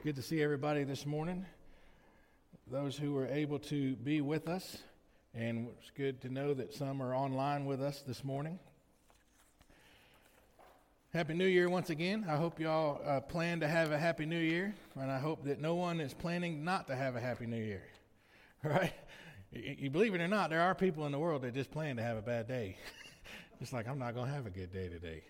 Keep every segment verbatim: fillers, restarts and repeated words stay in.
good to see everybody this morning, those who were able to be with us, and it's good to know that some are online with us this morning. Happy New Year once again. I hope y'all uh, plan to have a Happy New Year, and I hope that no one is planning not to have a Happy New Year, right? You, you believe it or not, there are people in the world that just plan to have a bad day. It's like, I'm not going to have a good day today.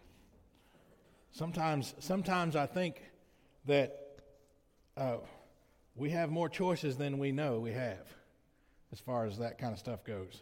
Sometimes, sometimes I think that uh, we have more choices than we know we have, as far as that kind of stuff goes.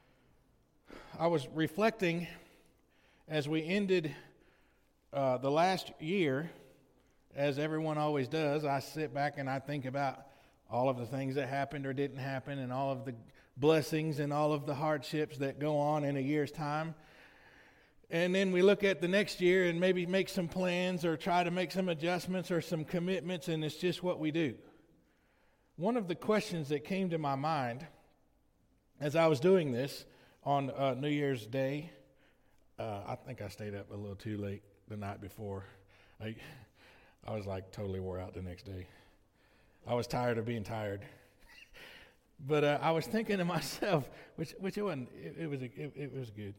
I was reflecting as we ended uh, the last year, as everyone always does. I sit back and I think about all of the things that happened or didn't happen, and all of the blessings and all of the hardships that go on in a year's time. And then we look at the next year and maybe make some plans or try to make some adjustments or some commitments, and it's just what we do. One of the questions that came to my mind as I was doing this on uh, New Year's Day, uh, I think I stayed up a little too late the night before. I, I was like totally wore out the next day. I was tired of being tired. But uh, I was thinking to myself, which which it wasn't, it, it was a, it, it was good.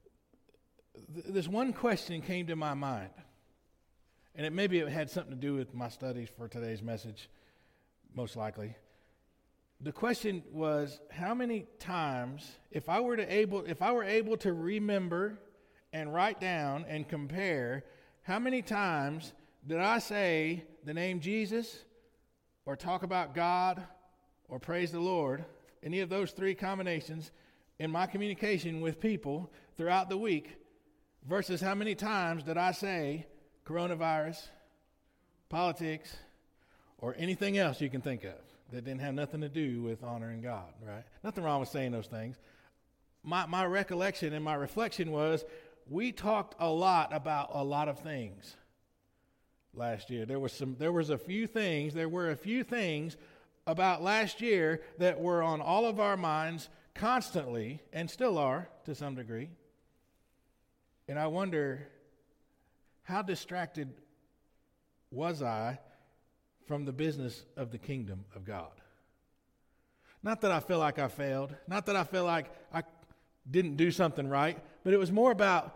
This one question came to my mind, and it maybe it had something to do with my studies for today's message, most likely. The question was, how many times, if I were to able, if I were able to remember and write down and compare, how many times did I say the name Jesus, or talk about God, or praise the Lord, any of those three combinations in my communication with people throughout the week? Versus how many times did I say coronavirus, politics, or anything else you can think of that didn't have nothing to do with honoring God, right? Nothing wrong with saying those things. My my recollection and my reflection was we talked a lot about a lot of things last year. There was some there was a few things, there were a few things about last year that were on all of our minds constantly, and still are to some degree. And I wonder, how distracted was I from the business of the kingdom of God? Not that I feel like I failed, not that I feel like I didn't do something right, but it was more about,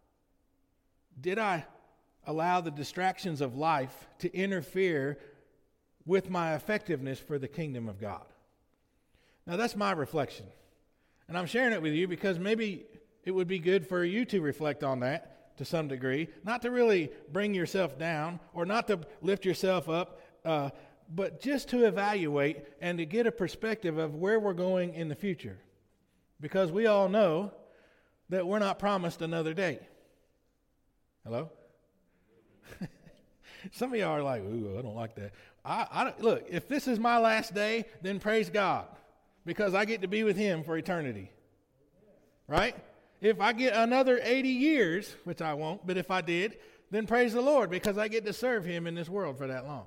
did I allow the distractions of life to interfere with my effectiveness for the kingdom of God? Now that's my reflection. And I'm sharing it with you because maybe it would be good for you to reflect on that to some degree, not to really bring yourself down or not to lift yourself up, uh, but just to evaluate and to get a perspective of where we're going in the future. Because we all know that we're not promised another day. Hello? Some of y'all are like, ooh, I don't like that. I, I don't, look, if this is my last day, then praise God, because I get to be with Him for eternity. Right? If I get another eighty years, which I won't, but if I did, then praise the Lord, because I get to serve Him in this world for that long.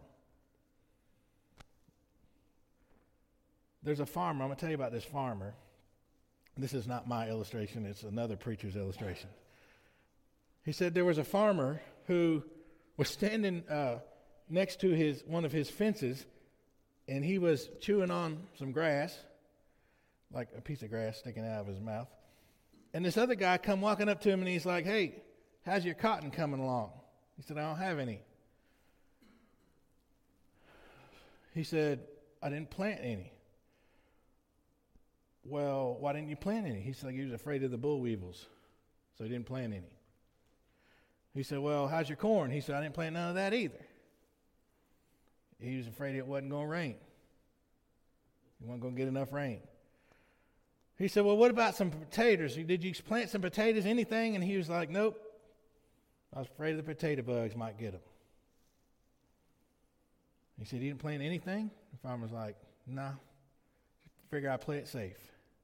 There's a farmer. I'm going to tell you about this farmer. This is not my illustration. It's another preacher's illustration. He said there was a farmer who was standing uh, next to his one of his fences, and he was chewing on some grass, like a piece of grass sticking out of his mouth. And this other guy come walking up to him, and he's like, hey, how's your cotton coming along? He said, I don't have any. He said, I didn't plant any. Well, why didn't you plant any? He said, he was afraid of the bull weevils, so he didn't plant any. He said, well, how's your corn? He said, I didn't plant none of that either. He was afraid it wasn't going to rain. He wasn't going to get enough rain. He said, well, what about some potatoes? Did you plant some potatoes, anything? And he was like, nope. I was afraid the potato bugs might get them. He said, you didn't plant anything? The farmer's like, no. Nah, figure I'd play it safe.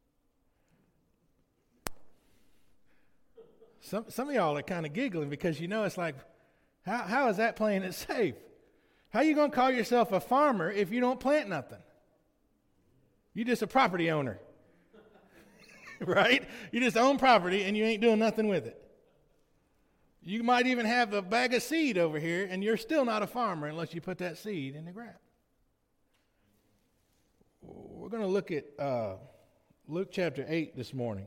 Some some of y'all are kind of giggling because you know it's like, how how is that playing it safe? How are you going to call yourself a farmer if you don't plant nothing? You're just a property owner. Right? You just own property and you ain't doing nothing with it. You might even have a bag of seed over here, and you're still not a farmer unless you put that seed in the ground. We're going to look at uh, Luke chapter eight this morning.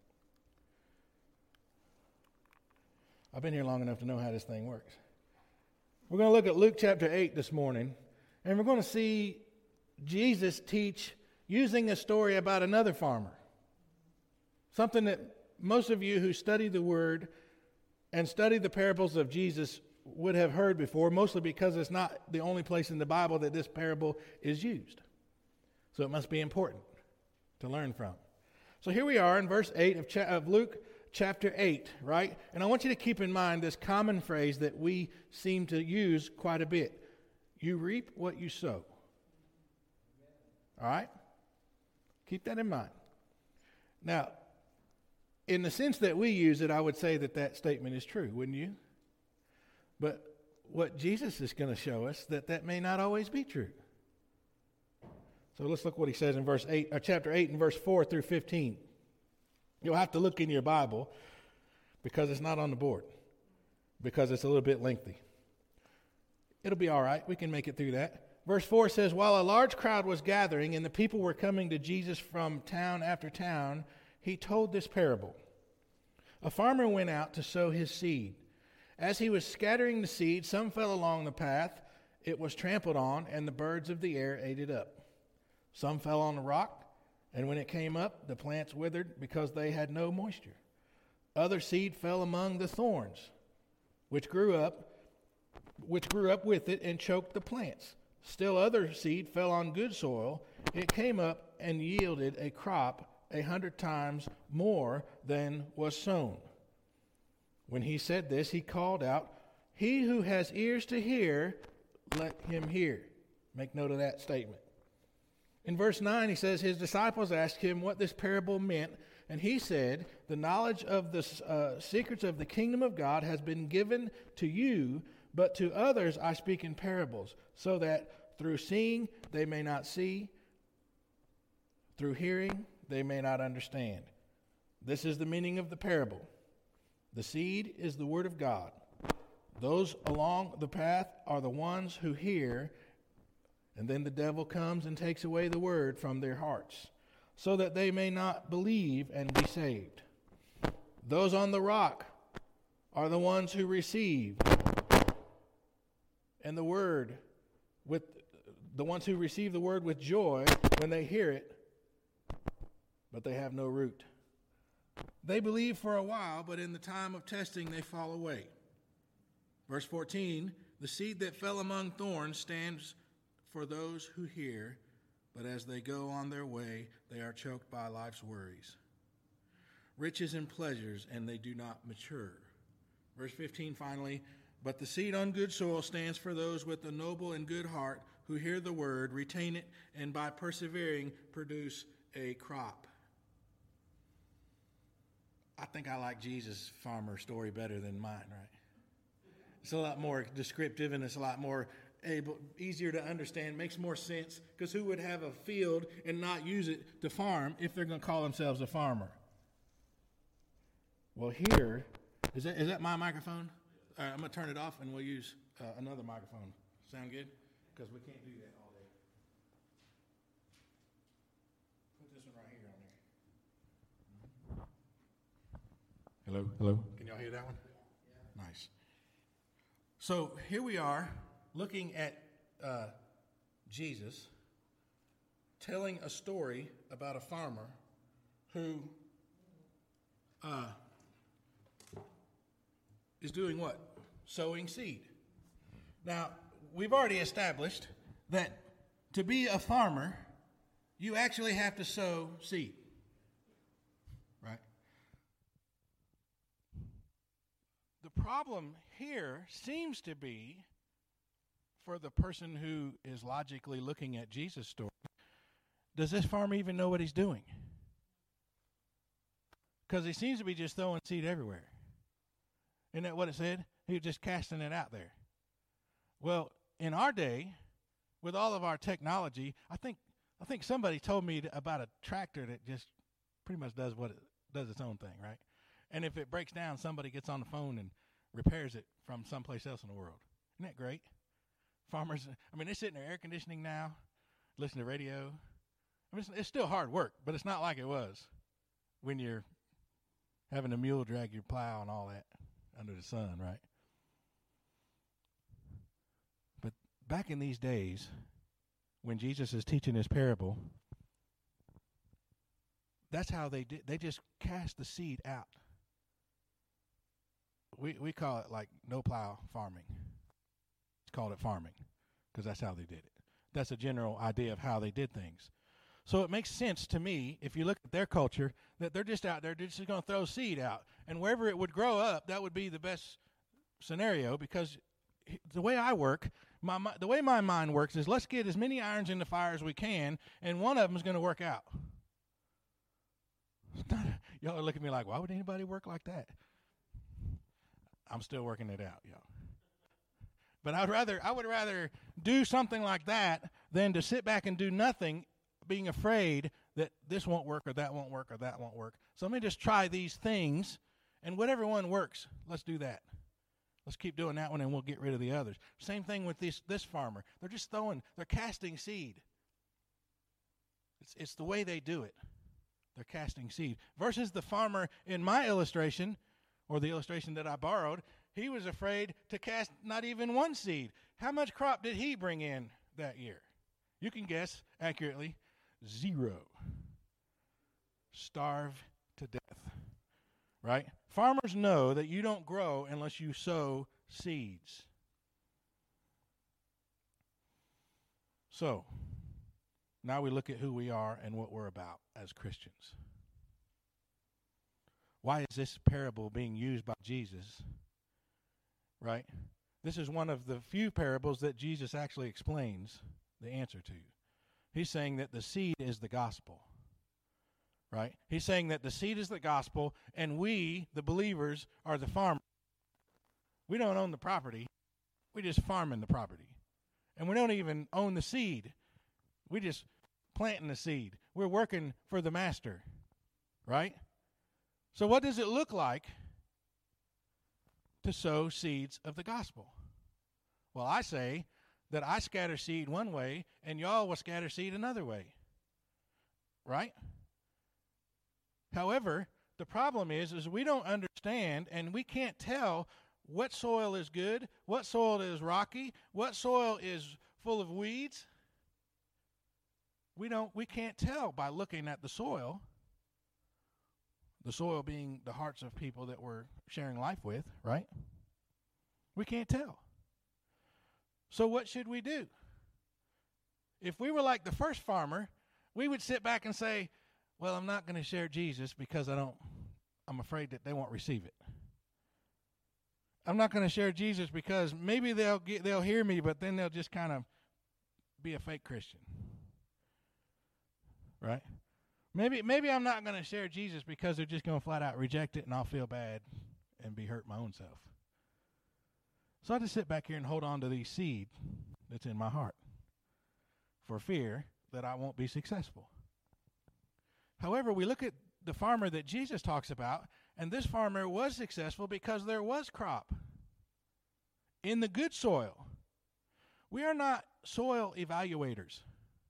I've been here long enough to know how this thing works. We're going to look at Luke chapter eight this morning, and we're going to see Jesus teach using a story about another farmer. Something that most of you who study the Word and study the parables of Jesus would have heard before, mostly because it's not the only place in the Bible that this parable is used. So it must be important to learn from. So here we are in verse eight of, cha- of Luke chapter eight, right? And I want you to keep in mind this common phrase that we seem to use quite a bit. You reap what you sow. All right? Keep that in mind. Now, in the sense that we use it, I would say that that statement is true, wouldn't you? But what Jesus is going to show us, that that may not always be true. So let's look what he says in verse eight, or chapter eight and verse four through fifteen. You'll have to look in your Bible because it's not on the board, because it's a little bit lengthy. It'll be all right. We can make it through that. Verse four says, while a large crowd was gathering and the people were coming to Jesus from town after town, he told this parable. A farmer went out to sow his seed. As he was scattering the seed, some fell along the path. It was trampled on, and the birds of the air ate it up. Some fell on the rock, and when it came up, the plants withered because they had no moisture. Other seed fell among the thorns, which grew up, which grew up with it and choked the plants. Still other seed fell on good soil. It came up and yielded a crop a hundred times more than was sown. When he said this, he called out, he who has ears to hear, let him hear. Make note of that statement. In verse nine, he says, his disciples asked him what this parable meant, and he said, the knowledge of the uh, secrets of the kingdom of God has been given to you, but to others I speak in parables, so that through seeing they may not see, through hearing they may not understand. This is the meaning of the parable. The seed is the word of God. Those along the path are the ones who hear, and then the devil comes and takes away the word from their hearts, so that they may not believe and be saved. Those on the rock are the ones who receive, and the word with the ones who receive the word with joy when they hear it, but they have no root. They believe for a while, but in the time of testing they fall away. Verse fourteen, the seed that fell among thorns stands for those who hear, but as they go on their way, they are choked by life's worries, riches and pleasures, and they do not mature. Verse fifteen, finally, but the seed on good soil stands for those with a noble and good heart who hear the word, retain it, and by persevering produce a crop. I think I like Jesus' farmer story better than mine, right? It's a lot more descriptive, and it's a lot more able, easier to understand, makes more sense, because who would have a field and not use it to farm if they're going to call themselves a farmer? Well, here, is that is that my microphone? All right, I'm going to turn it off, and we'll use uh, another microphone. Sound good? Because we can't do that all day. Put this one right here on there. Hello? Hello? Can y'all hear that one? Yeah. Nice. So here we are, looking at uh, Jesus telling a story about a farmer who uh, is doing what? Sowing seed. Now, we've already established that to be a farmer, you actually have to sow seed, right? The problem here seems to be, for the person who is logically looking at Jesus' story, does this farmer even know what he's doing? Because he seems to be just throwing seed everywhere. Isn't that what it said? He was just casting it out there. Well, in our day, with all of our technology, I think I think somebody told me about a tractor that just pretty much does what it does its own thing, right? And if it breaks down, somebody gets on the phone and repairs it from someplace else in the world. Isn't that great? Farmers, I mean, they're sitting there air conditioning now, listening to radio. I mean, it's, it's still hard work, but it's not like it was when you're having a mule drag your plow and all that under the sun, right? But back in these days, when Jesus is teaching this parable, that's how they did. They just cast the seed out. We we call it like no plow farming. It's called it farming because that's how they did it. That's a general idea of how they did things. So it makes sense to me, if you look at their culture, that they're just out there, they're just going to throw seed out. And wherever it would grow up, that would be the best scenario, because the way I work, my, my the way my mind works is let's get as many irons in the fire as we can, and one of them is going to work out. Y'all are looking at me like, why would anybody work like that? I'm still working it out, y'all. But I'd rather I would rather do something like that than to sit back and do nothing, being afraid that this won't work or that won't work or that won't work. So let me just try these things, and whatever one works, let's do that. Let's keep doing that one, and we'll get rid of the others. Same thing with this this farmer. They're just throwing, they're casting seed. It's it's the way they do it. They're casting seed. Versus the farmer in my illustration, or the illustration that I borrowed, he was afraid to cast not even one seed. How much crop did he bring in that year? You can guess accurately. Zero. Starve to death. Right? Farmers know that you don't grow unless you sow seeds. So, now we look at who we are and what we're about as Christians. Why is this parable being used by Jesus? Right? This is one of the few parables that Jesus actually explains the answer to. He's saying that the seed is the gospel. Right? He's saying that the seed is the gospel, and we, the believers, are the farmers. We don't own the property. We just farming the property. And we don't even own the seed. We just planting the seed. We're working for the master. Right? So what does it look like to sow seeds of the gospel? Well, I say that I scatter seed one way, and y'all will scatter seed another way. Right? However, the problem is, is we don't understand, and we can't tell what soil is good, what soil is rocky, what soil is full of weeds. We don't, we can't tell by looking at the soil. The soil being the hearts of people that we're sharing life with, right? We can't tell. So what should we do? If we were like the first farmer, we would sit back and say, well, I'm not going to share Jesus because I don't, I'm afraid that they won't receive it. I'm not going to share Jesus because maybe they'll get, they'll hear me, but then they'll just kind of be a fake Christian. Right? Maybe maybe I'm not going to share Jesus because they're just going to flat out reject it, and I'll feel bad and be hurt my own self. So I just sit back here and hold on to the seed that's in my heart for fear that I won't be successful. However, we look at the farmer that Jesus talks about, and this farmer was successful because there was crop in the good soil. We are not soil evaluators.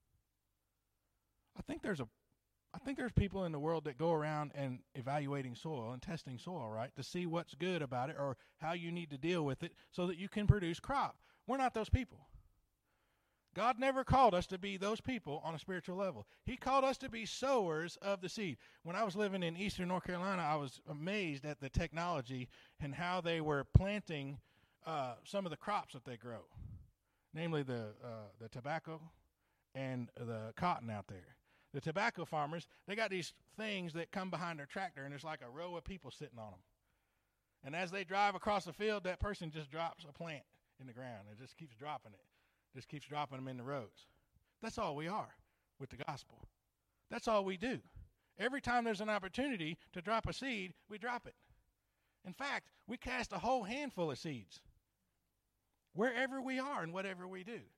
I think there's a I think there's people in the world that go around and evaluating soil and testing soil, right, to see what's good about it or how you need to deal with it so that you can produce crop. We're not those people. God never called us to be those people on a spiritual level. He called us to be sowers of the seed. When I was living in eastern North Carolina, I was amazed at the technology and how they were planting uh, some of the crops that they grow, namely the uh, the tobacco and the cotton out there. The tobacco farmers, they got these things that come behind their tractor, and there's like a row of people sitting on them. And as they drive across the field, that person just drops a plant in the ground. It just keeps dropping it. Just keeps dropping them in the rows. That's all we are with the gospel. That's all we do. Every time there's an opportunity to drop a seed, we drop it. In fact, we cast a whole handful of seeds wherever we are and whatever we do.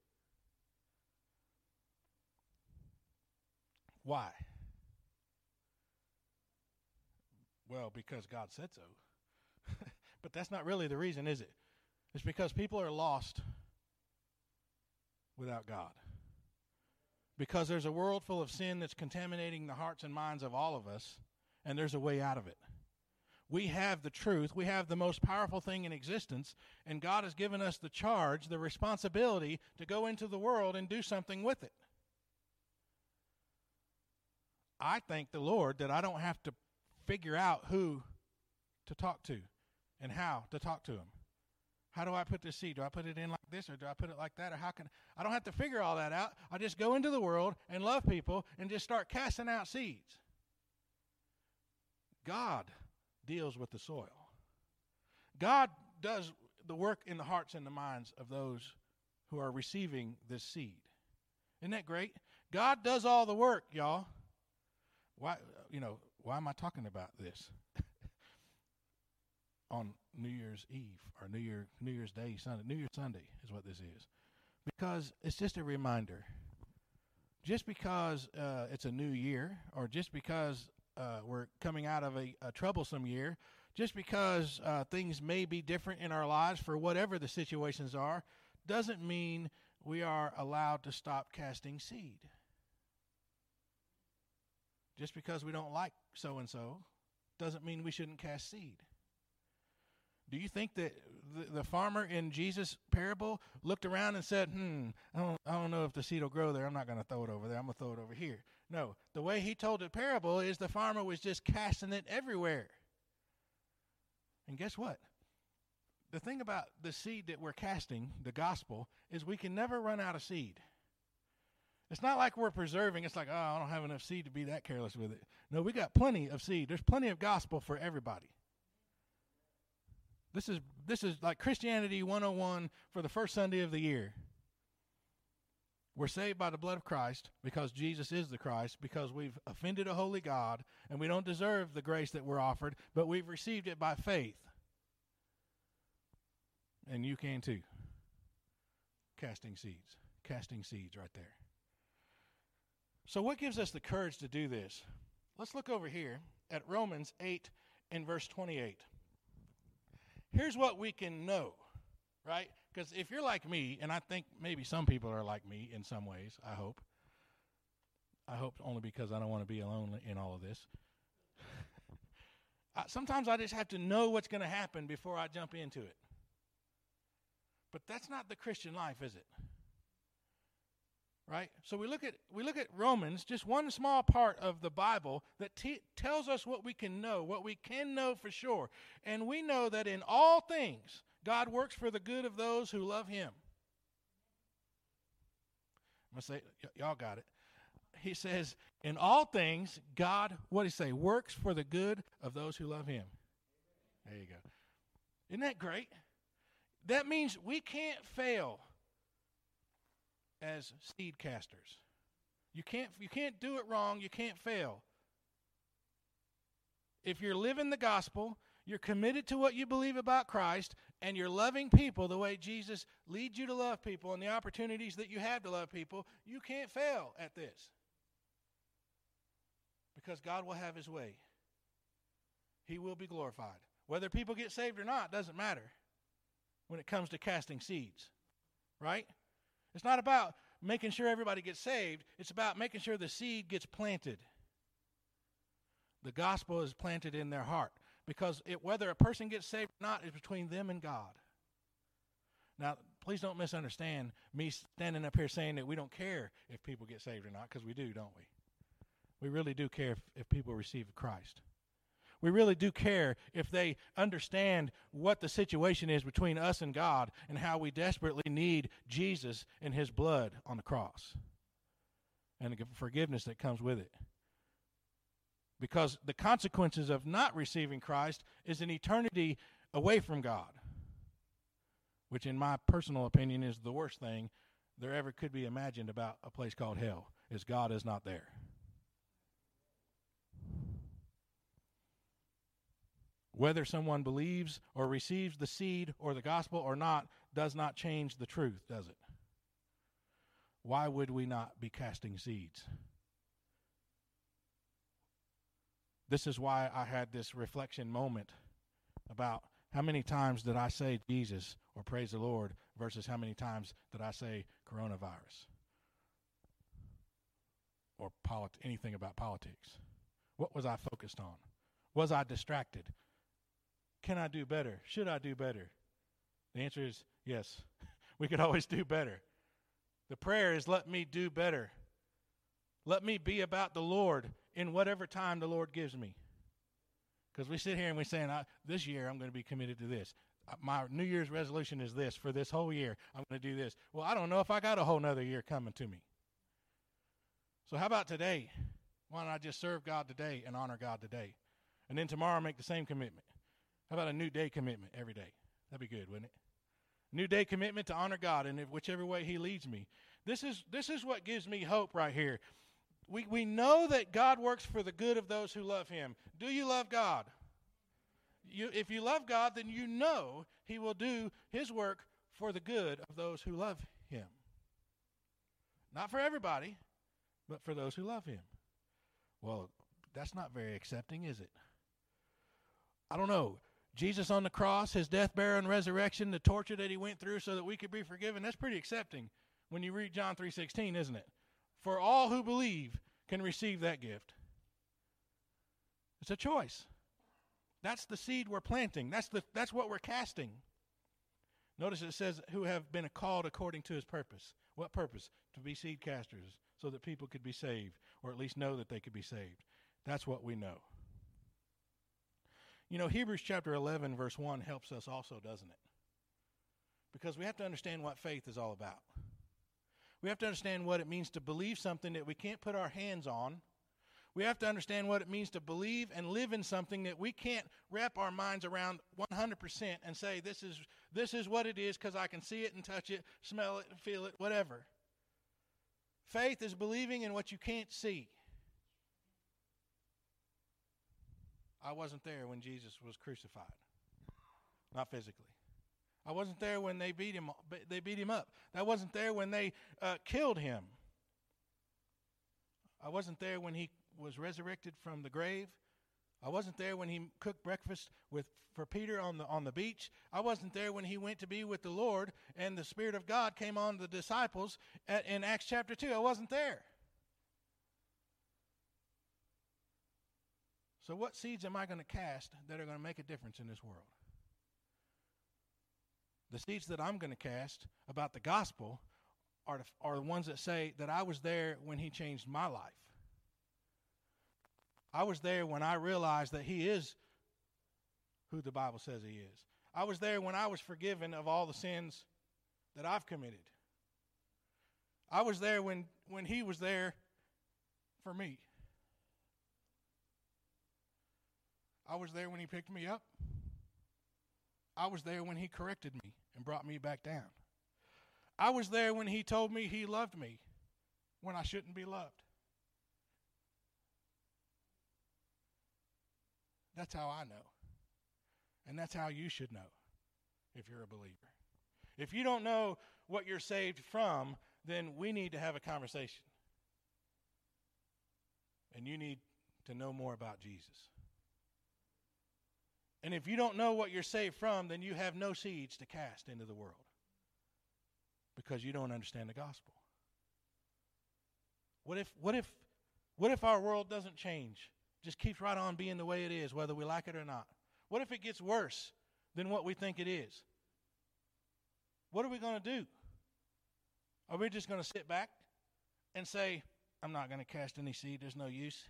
Why? Well, because God said so. But that's not really the reason, is it? It's because people are lost without God. Because there's a world full of sin that's contaminating the hearts and minds of all of us, and there's a way out of it. We have the truth. We have the most powerful thing in existence, and God has given us the charge, the responsibility to go into the world and do something with it. I thank the Lord that I don't have to figure out who to talk to and how to talk to him. How do I put this seed? Do I put it in like this, or do I put it like that? Or how can I don't have to figure all that out. I just go into the world and love people and just start casting out seeds. God deals with the soil. God does the work in the hearts and the minds of those who are receiving this seed. Isn't that great? God does all the work, y'all. Why, you know, why am I talking about this on New Year's Eve or New Year, New Year's Day, Sunday? New Year's Sunday is what this is. Because it's just a reminder. Just because uh, it's a new year, or just because uh, we're coming out of a, a troublesome year, just because uh, things may be different in our lives for whatever the situations are, doesn't mean we are allowed to stop casting seed. Just because we don't like so-and-so doesn't mean we shouldn't cast seed. Do you think that the, the farmer in Jesus' parable looked around and said, hmm, I don't, I don't know if the seed will grow there. I'm not going to throw it over there. I'm going to throw it over here. No, the way he told the parable is the farmer was just casting it everywhere. And guess what? The thing about the seed that we're casting, the gospel, is we can never run out of seed. It's not like we're preserving. It's like, oh, I don't have enough seed to be that careless with it. No, we got plenty of seed. There's plenty of gospel for everybody. This is this is like Christianity one oh one for the first Sunday of the year. We're saved by the blood of Christ because Jesus is the Christ, because we've offended a holy God, and we don't deserve the grace that we're offered, but we've received it by faith. And you can too. Casting seeds. Casting seeds right there. So what gives us the courage to do this? Let's look over here at Romans eight and verse twenty-eight. Here's what we can know, right? Because if you're like me, and I think maybe some people are like me in some ways, I hope. I hope only because I don't want to be alone in all of this. I, sometimes I just have to know what's going to happen before I jump into it. But that's not the Christian life, is it? Right? So we look at we look at Romans, just one small part of the Bible that t- tells us what we can know, what we can know for sure. And we know that in all things, God works for the good of those who love him. I'm going to say, y- y'all got it. He says, in all things, God, what does he say? Works for the good of those who love him. There you go. Isn't that great? That means we can't fail as seed casters. You can't you can't do it wrong. You can't fail. If you're living the gospel, you're committed to what you believe about Christ, and you're loving people the way Jesus leads you to love people and the opportunities that you have to love people, you can't fail at this. Because God will have his way. He will be glorified. Whether people get saved or not doesn't matter when it comes to casting seeds. Right? It's not about making sure everybody gets saved. It's about making sure the seed gets planted. The gospel is planted in their heart. Because it, whether a person gets saved or not is between them and God. Now, please don't misunderstand me standing up here saying that we don't care if people get saved or not, because we do, don't we? We really do care if, if people receive Christ. We really do care if they understand what the situation is between us and God and how we desperately need Jesus and his blood on the cross and the forgiveness that comes with it. Because the consequences of not receiving Christ is an eternity away from God, which in my personal opinion is the worst thing there ever could be imagined about a place called hell, is God is not there. Whether someone believes or receives the seed or the gospel or not does not change the truth, does it? Why would we not be casting seeds? This is why I had this reflection moment about How many times did I say Jesus or praise the Lord versus how many times did I say coronavirus or polit- anything about politics? What was I focused on? Was I distracted? Can I do better? Should I do better? The answer is yes. We could always do better. The prayer is, let me do better. Let me be about the Lord in whatever time the Lord gives me. Because we sit here and we're saying, this year I'm going to be committed to this. My New Year's resolution is this. For this whole year, I'm going to do this. Well, I don't know if I got a whole nother year coming to me. So how about today? Why don't I just serve God today and honor God today? And then tomorrow make the same commitment. How about a new day commitment every day? That'd be good, wouldn't it? New day commitment to honor God in whichever way he leads me. This is this is what gives me hope right here. We we know that God works for the good of those who love him. Do you love God? You, if you love God, then you know he will do his work for the good of those who love him. Not for everybody, but for those who love him. Well, that's not very accepting, is it? I don't know. Jesus on the cross, his death, burial, and resurrection, the torture that he went through so that we could be forgiven, that's pretty accepting when you read John three sixteen, isn't it? For all who believe can receive that gift. It's a choice. That's the seed we're planting. That's the that's what we're casting. Notice it says, who have been called according to his purpose. What purpose? To be seed casters so that people could be saved, or at least know that they could be saved. That's what we know. You know, Hebrews chapter eleven, verse one helps us also, doesn't it? Because we have to understand what faith is all about. We have to understand what it means to believe something that we can't put our hands on. We have to understand what it means to believe and live in something that we can't wrap our minds around one hundred percent and say, this is this is what it is because I can see it and touch it, smell it, feel it, whatever. Faith is believing in what you can't see. I wasn't there when Jesus was crucified. Not physically. I wasn't there when they beat him they beat him up. I wasn't there when they uh, killed him. I wasn't there when he was resurrected from the grave. I wasn't there when he cooked breakfast with for Peter on the on the beach. I wasn't there when he went to be with the Lord and the Spirit of God came on the disciples at, in Acts chapter two. I wasn't there. So what seeds am I going to cast that are going to make a difference in this world? The seeds that I'm going to cast about the gospel are the, are the ones that say that I was there when he changed my life. I was there when I realized that he is who the Bible says he is. I was there when I was forgiven of all the sins that I've committed. I was there when, when he was there for me. I was there when he picked me up. I was there when he corrected me and brought me back down. I was there when he told me he loved me when I shouldn't be loved. That's how I know. And that's how you should know if you're a believer. If you don't know what you're saved from, then we need to have a conversation. And you need to know more about Jesus. And if you don't know what you're saved from, then you have no seeds to cast into the world because you don't understand the gospel. What if, what if, what if our world doesn't change? Just keeps right on being the way it is, whether we like it or not. What if it gets worse than what we think it is? What are we going to do? Are we just going to sit back and say, I'm not going to cast any seed, there's no use?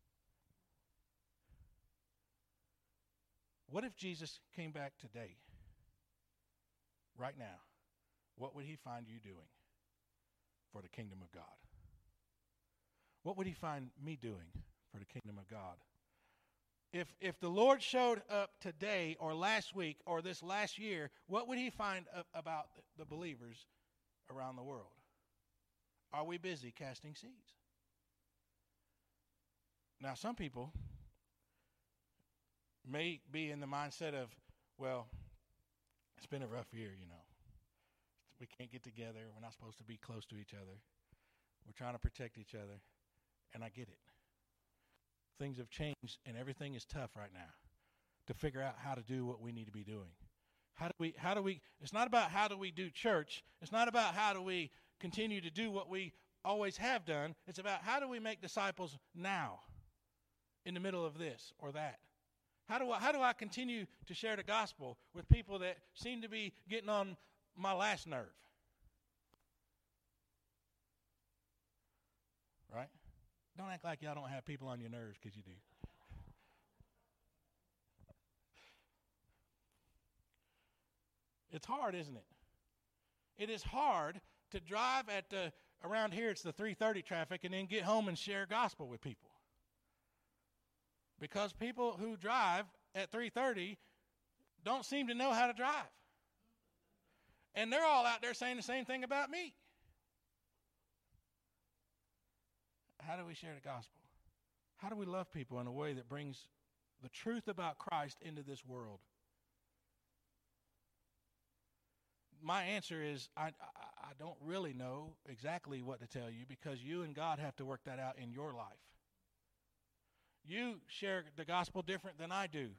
What if Jesus came back today, right now? What would he find you doing for the kingdom of God? What would he find me doing for the kingdom of God? If if the Lord showed up today or last week or this last year, what would he find about the believers around the world? Are we busy casting seeds? Now, some people may be in the mindset of, well, it's been a rough year, you know. We can't get together. We're not supposed to be close to each other. We're trying to protect each other. And I get it. Things have changed and everything is tough right now. to figure out how to do what we need to be doing. How do we, how do we, it's not about how do we do church. It's not about how do we continue to do what we always have done. It's about how do we make disciples now in the middle of this or that. How do I, how do I continue to share the gospel with people that seem to be getting on my last nerve? Right? Don't act like y'all don't have people on your nerves, because you do. It's hard, isn't it? It is hard to drive at the, around here it's the three thirty traffic, and then get home and share gospel with people. Because people who drive at three thirty don't seem to know how to drive. And they're all out there saying the same thing about me. How do we share the gospel? How do we love people in a way that brings the truth about Christ into this world? My answer is I, I, I don't really know exactly what to tell you, because you and God have to work that out in your life. You share the gospel different than I do.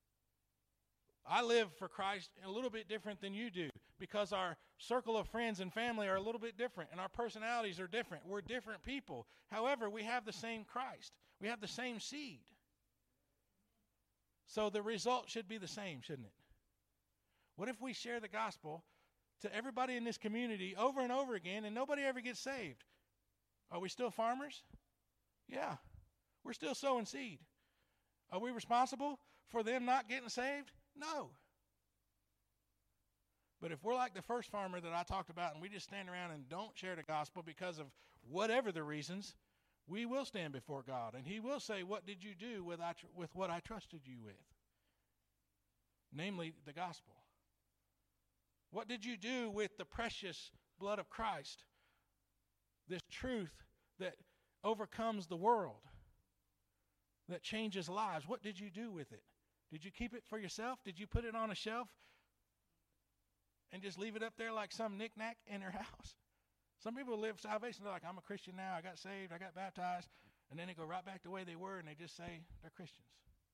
I live for Christ a little bit different than you do, because our circle of friends and family are a little bit different, and our personalities are different. We're different people. However, we have the same Christ. We have the same seed. So the result should be the same, shouldn't it? What if we share the gospel to everybody in this community over and over again, and nobody ever gets saved? Are we still farmers? Yeah. We're still sowing seed. Are we responsible for them not getting saved? No. But if we're like the first farmer that I talked about, and we just stand around and don't share the gospel because of whatever the reasons, we will stand before God, and he will say, what did you do with, I tr- with what I trusted you with? Namely, the gospel. What did you do with the precious blood of Christ? This truth that overcomes the world, that changes lives. What did you do with it? Did you keep it for yourself? Did you put it on a shelf and just leave it up there like some knick-knack in their house? Some people live salvation. They're like, I'm a Christian now. I got saved. I got baptized. And then they go right back the way they were, and they just say they're Christians.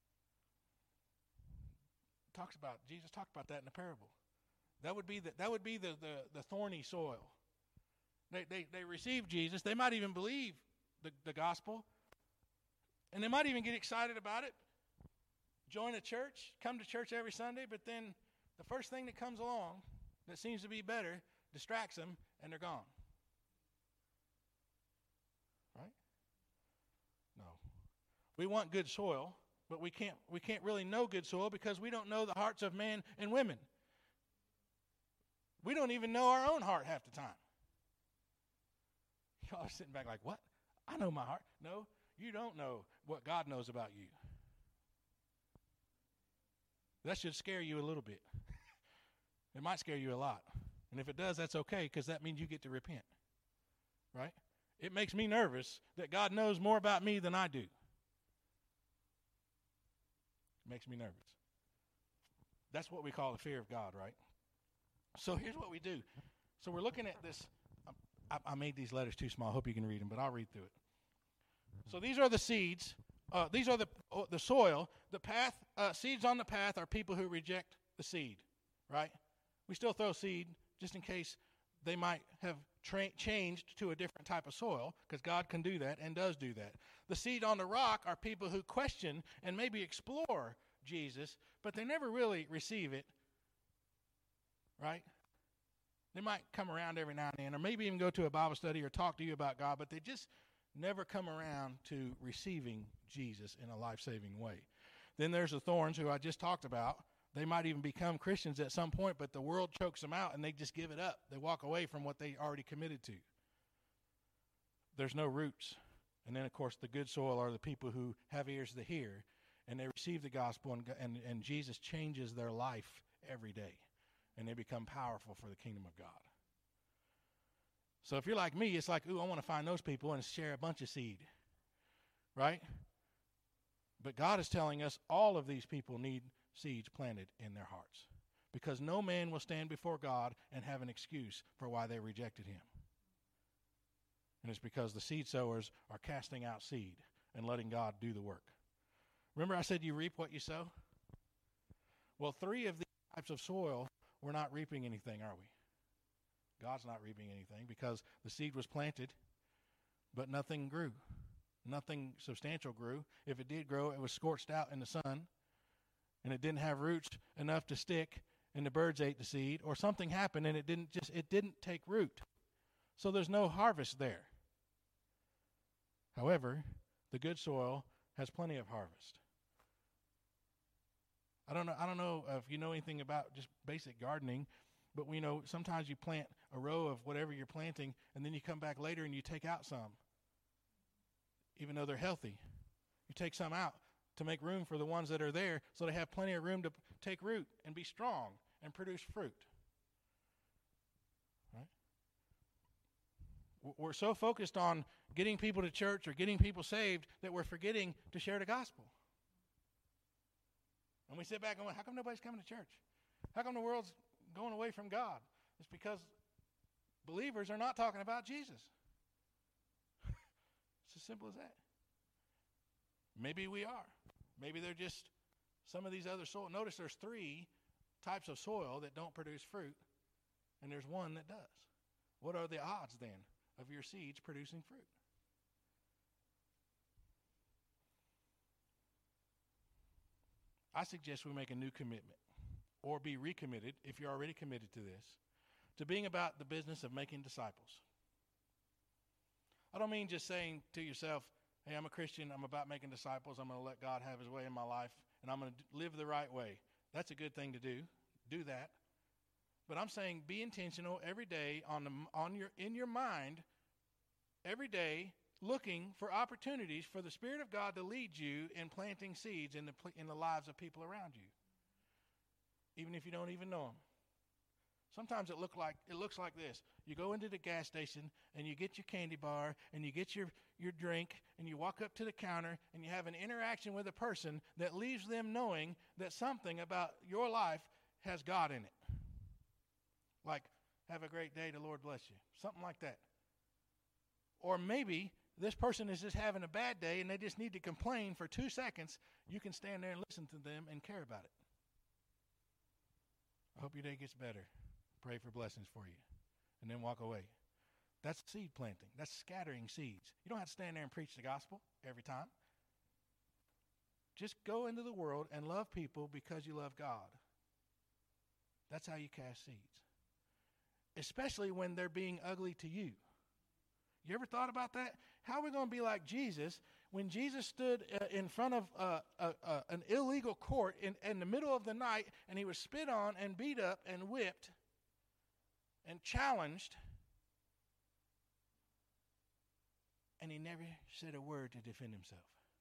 Talks about, Jesus talked about that in the parable. That would be the, that would be the, the, the thorny soil. They, they, they receive Jesus. They might even believe the, the gospel. And they might even get excited about it. Join a church, come to church every Sunday, but then the first thing that comes along that seems to be better distracts them, and they're gone. Right? No. We want good soil, but we can't we can't really know good soil because we don't know the hearts of men and women. We don't even know our own heart half the time. Y'all are sitting back like, what? I know my heart. No, you don't know what God knows about you. That should scare you a little bit. It might scare you a lot. And if it does, that's okay, because that means you get to repent. Right? It makes me nervous that God knows more about me than I do. It makes me nervous. That's what we call the fear of God, right? So here's what we do. So we're looking at this. I, I made these letters too small. I hope you can read them, but I'll read through it. So these are the seeds. Uh, these are the uh, the soil. The path, uh, seeds on the path are people who reject the seed, right? We still throw seed just in case they might have tra- changed to a different type of soil, because God can do that and does do that. The seed on the rock are people who question and maybe explore Jesus, but they never really receive it, right? They might come around every now and then, or maybe even go to a Bible study or talk to you about God, but they just never come around to receiving Jesus in a life-saving way. Then there's the thorns, who I just talked about. They might even become Christians at some point, but the world chokes them out and they just give it up. They walk away from what they already committed to. There's no roots. And then, of course, the good soil are the people who have ears to hear, and they receive the gospel, and, and, and Jesus changes their life every day, and they become powerful for the kingdom of God. So if you're like me, it's like, ooh, I want to find those people and share a bunch of seed, right? But God is telling us all of these people need seeds planted in their hearts, because no man will stand before God and have an excuse for why they rejected him. And it's because the seed sowers are casting out seed and letting God do the work. Remember I said you reap what you sow? Well, three of these types of soil, we're not reaping anything, are we? God's not reaping anything because the seed was planted, but nothing grew. Nothing substantial grew. If it did grow, it was scorched out in the sun, and it didn't have roots enough to stick, and the birds ate the seed, or something happened and it didn't just it didn't take root. So there's no harvest there. However, the good soil has plenty of harvest. I don't know I don't know if you know anything about just basic gardening, but we know sometimes you plant a row of whatever you're planting, and then you come back later and you take out some, even though they're healthy. You take some out to make room for the ones that are there so they have plenty of room to take root and be strong and produce fruit. Right? We're so focused on getting people to church or getting people saved that we're forgetting to share the gospel. And we sit back and go, how come nobody's coming to church? How come the world's going away from God? It's because believers are not talking about Jesus. It's as simple as that. Maybe we are. Maybe they're just some of these other soil. Notice there's three types of soil that don't produce fruit, and there's one that does. What are the odds then of your seeds producing fruit? I suggest we make a new commitment, or be recommitted, if you're already committed to this, to being about the business of making disciples. I don't mean just saying to yourself, hey, I'm a Christian, I'm about making disciples, I'm going to let God have his way in my life, and I'm going to live the right way. That's a good thing to do. Do that. But I'm saying be intentional every day on the, on your in your mind, every day, looking for opportunities for the Spirit of God to lead you in planting seeds in the in the lives of people around you, even if you don't even know them. Sometimes it look like it looks like this. You go into the gas station and you get your candy bar and you get your, your drink and you walk up to the counter and you have an interaction with a person that leaves them knowing that something about your life has God in it. Like, have a great day, the Lord bless you. Something like that. Or maybe this person is just having a bad day and they just need to complain for two seconds. You can stand there and listen to them and care about it. I hope your day gets better. Pray for blessings for you. And then walk away. That's seed planting. That's scattering seeds. You don't have to stand there and preach the gospel every time. Just go into the world and love people because you love God. That's how you cast seeds. Especially when they're being ugly to you. You ever thought about that? How are we going to be like Jesus when Jesus stood uh, in front of uh, uh, uh, an illegal court in, in the middle of the night and he was spit on and beat up and whipped and challenged, and he never said a word to defend himself?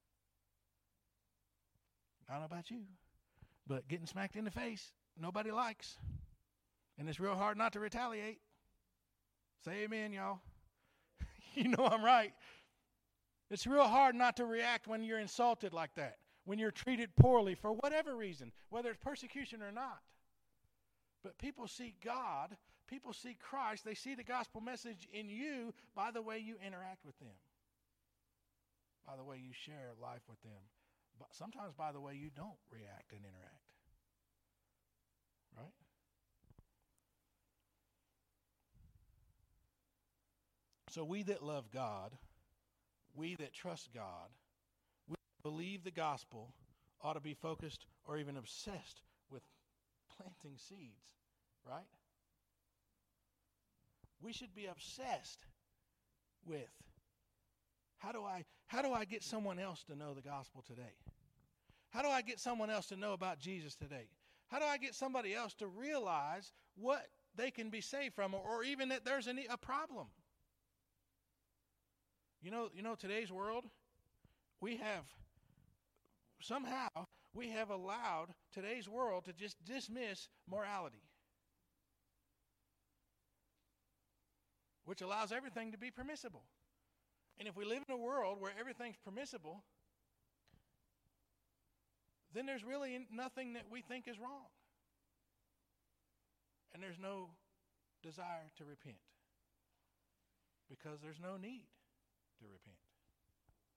I don't know about you, but getting smacked in the face, nobody likes. And it's real hard not to retaliate. Say amen, y'all. You know I'm right. It's real hard not to react when you're insulted like that, when you're treated poorly for whatever reason, whether it's persecution or not. But people see God, people see Christ, they see the gospel message in you by the way you interact with them, by the way you share life with them, but sometimes by the way you don't react and interact. Right? So we that love God, we that trust God, we that believe the gospel ought to be focused or even obsessed with planting seeds, right? We should be obsessed with how do I how do I get someone else to know the gospel today? How do I get someone else to know about Jesus today? How do I get somebody else to realize what they can be saved from, or, or even that there's any, a problem? You know, you know, today's world, we have, somehow, we have allowed today's world to just dismiss morality, which allows everything to be permissible. And if we live in a world where everything's permissible, then there's really nothing that we think is wrong. And there's no desire to repent because there's no need to repent.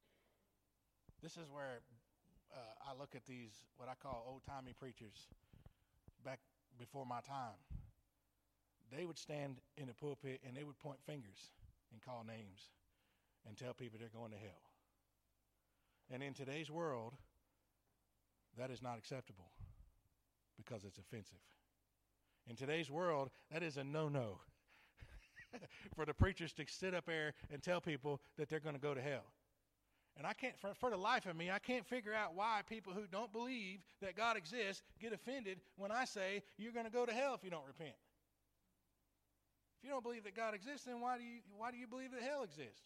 This is where uh, I look at these, what I call old-timey preachers, before my time, they would stand in the pulpit and they would point fingers and call names and tell people they're going to hell. And in today's world, that is not acceptable because it's offensive. In today's world, that is a no-no for the preachers to sit up there and tell people that they're going to go to hell. And I can't, for, for the life of me, I can't figure out why people who don't believe that God exists get offended when I say you're going to go to hell if you don't repent. If you don't believe that God exists, then why do you why do you believe that hell exists?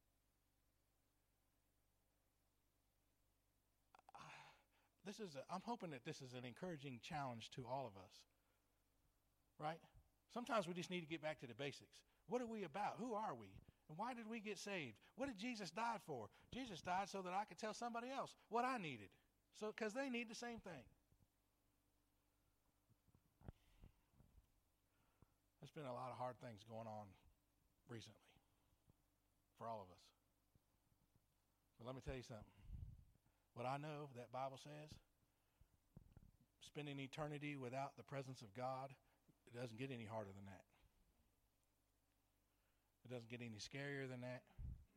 This is a, I'm hoping that this is an encouraging challenge to all of us. Right? Sometimes we just need to get back to the basics. What are we about? Who are we? And why did we get saved? What did Jesus die for? Jesus died so that I could tell somebody else what I needed. So, because they need the same thing. There's been a lot of hard things going on recently for all of us. But let me tell you something. What I know that Bible says, spending eternity without the presence of God, it doesn't get any harder than that. It doesn't get any scarier than that.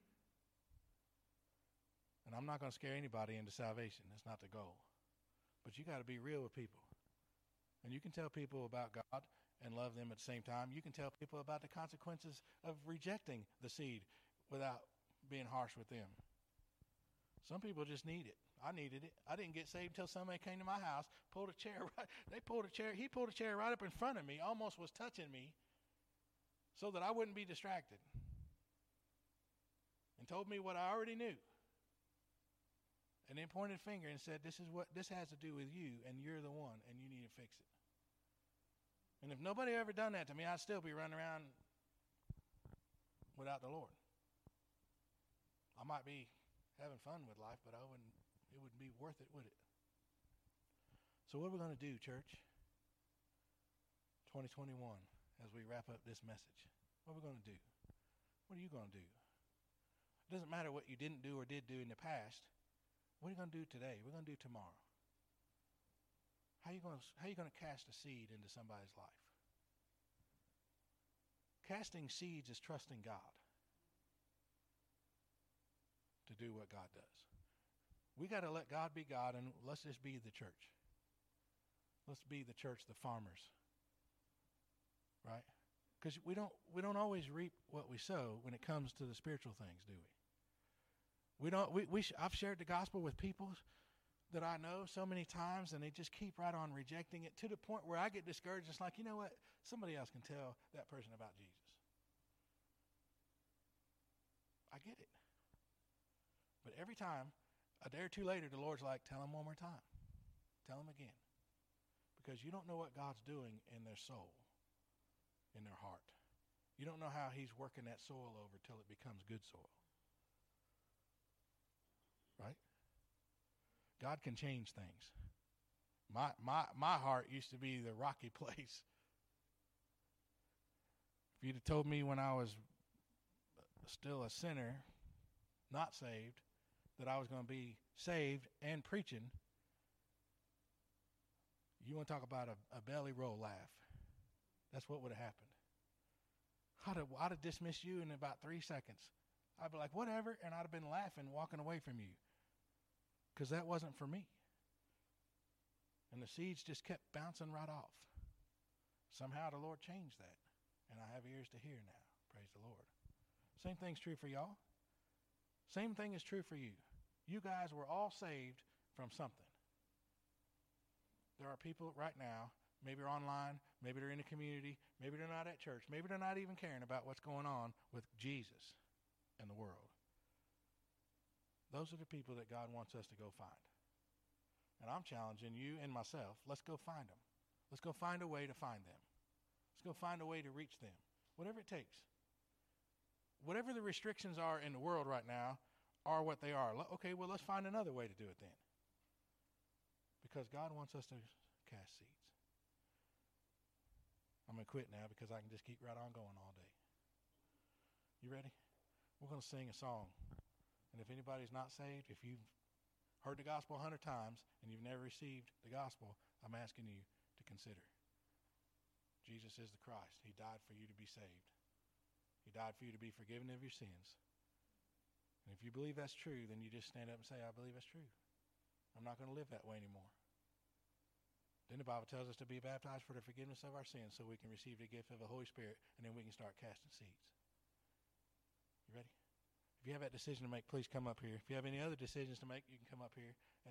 And I'm not going to scare anybody into salvation. That's not the goal. But you got to be real with people. And you can tell people about God and love them at the same time. You can tell people about the consequences of rejecting the seed without being harsh with them. Some people just need it. I needed it. I didn't get saved until somebody came to my house, pulled a chair right. They pulled a chair. He pulled a chair right up in front of me, almost was touching me, so that I wouldn't be distracted, and told me what I already knew, and then pointed a finger and said, "This is what this has to do with you, and you're the one, and you need to fix it." And if nobody ever done that to me, I'd still be running around without the Lord. I might be having fun with life, but I wouldn't. It wouldn't be worth it, would it? So what are we going to do, church? twenty twenty-one, as we wrap up this message. What are we going to do? What are you going to do? It doesn't matter what you didn't do or did do in the past. What are you going to do today? We're going to do tomorrow. How are you going to, how are you going to cast a seed into somebody's life? Casting seeds is trusting God to do what God does. We got to let God be God, and let's just be the church. Let's be the church, the farmers, right? Because we don't we don't always reap what we sow when it comes to the spiritual things, do we? We don't. We we. Sh- I've shared the gospel with people that I know so many times, and they just keep right on rejecting it to the point where I get discouraged. It's like, you know what? Somebody else can tell that person about Jesus. I get it. But every time, a day or two later, the Lord's like, tell them one more time. Tell them again. Because you don't know what God's doing in their soul, in their heart. You don't know how he's working that soil over till it becomes good soil. Right? God can change things. My my my heart used to be the rocky place. If you'd have told me when I was still a sinner, not saved, that I was going to be saved and preaching, you want to talk about a, a belly roll laugh. That's what would have happened. I'd have, I'd have dismissed you in about three seconds. I'd be like, whatever, and I'd have been laughing, walking away from you. Because that wasn't for me. And the seeds just kept bouncing right off. Somehow the Lord changed that. And I have ears to hear now. Praise the Lord. Same thing's true for y'all. Same thing is true for you. You guys were all saved from something. There are people right now, maybe they're online, maybe they're in the community, maybe they're not at church, maybe they're not even caring about what's going on with Jesus in the world. Those are the people that God wants us to go find. And I'm challenging you and myself, let's go find them. Let's go find a way to find them. Let's go find a way to reach them. Whatever it takes. Whatever the restrictions are in the world right now are what they are. Okay, well, let's find another way to do it then. Because God wants us to cast seeds. I'm going to quit now because I can just keep right on going all day. You ready? We're going to sing a song. And if anybody's not saved, if you've heard the gospel a hundred times and you've never received the gospel, I'm asking you to consider. Jesus is the Christ. He died for you to be saved. He died for you to be forgiven of your sins. And if you believe that's true, then you just stand up and say, I believe that's true. I'm not going to live that way anymore. Then the Bible tells us to be baptized for the forgiveness of our sins so we can receive the gift of the Holy Spirit, and then we can start casting seeds. You ready? If you have that decision to make, please come up here. If you have any other decisions to make, you can come up here.